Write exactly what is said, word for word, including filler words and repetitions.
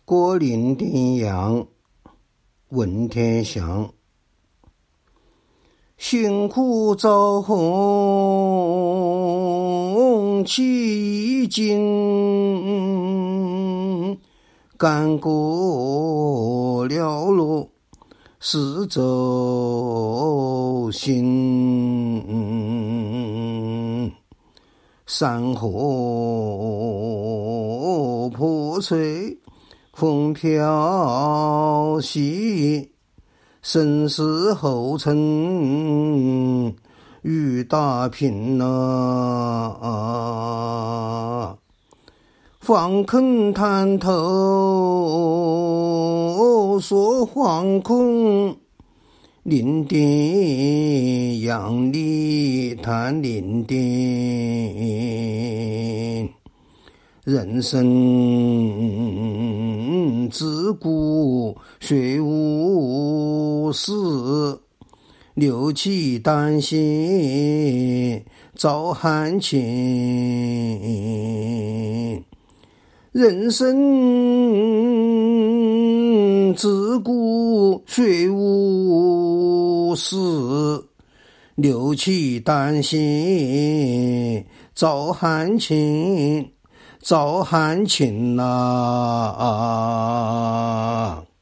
过零丁洋，问天祥。辛苦遭红起劲，干过了路是走心。山河破碎风飘兮，生死后尘雨打平啊，方肯探头说惶恐，零丁洋里谈零丁。人生自古谁无死，六七丹心照汗青。人生自古谁无死，六七丹心照汗青，照汗青啊。